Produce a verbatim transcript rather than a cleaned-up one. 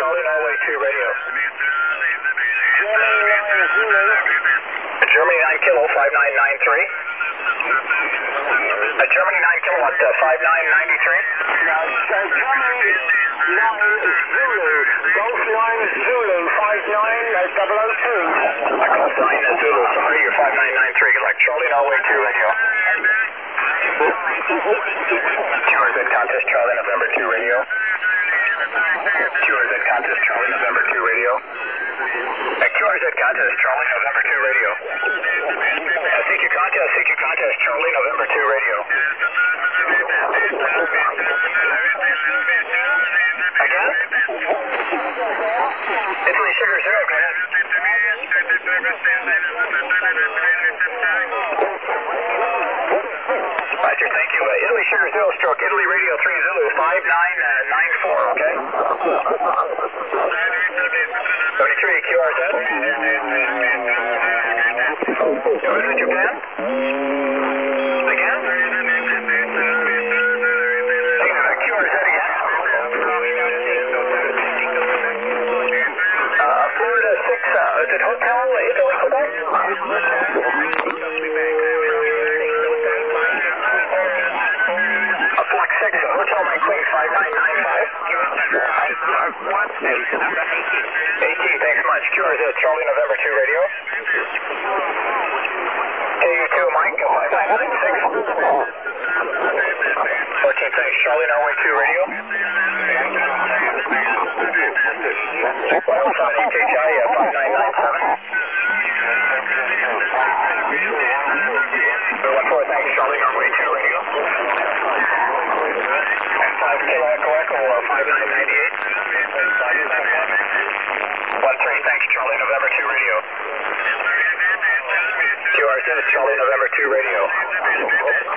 Charlie, Norway two radio. Germany nine Zulu. Germany nine kilo, five nine nine three. Uh, Germany nine kilowatt, uh, five nine nine three. No, so Germany nine Zulu. Golf nine Zulu, five nine double oh two. Uh, Golf nine uh, Zulu, sorry, you're five nine nine three. Like Charlie, Norway two radio. Q R Z contest, Charlie, November two radio. Q R Z contest, Charlie, November two radio. Uh, Q R Z contest, Charlie, November two radio. Uh, C Q contest, C Q contest, Charlie, November two radio. Again? Italy Sugar Zero, go ahead. Roger, thank you. Uh, Italy Sugar Zero stroke, Italy Radio three Zulu, five nine nine four, okay? seventy-three, Q R Z. Is it Japan? Again? Uh, Q R Z again. Uh, Florida six, uh, is it Hotel Italy, Quebec? Uh, Flex six, uh, Hotel Mike Queen, five nine nine five. eighteen, thanks much. Q R Z, Charlie, November two radio. K U two, Mike, five nine nine six. fourteen, thanks. Charlie, Norway two radio. one oh seven H H I, uh, five nine nine seven. one four, thanks. Charlie, Norway two radio. And five Kilo Echo Echo, uh, five nine nine eight. one three, thanks. Charlie, November two radio. Q R Z, Charlie, November two radio.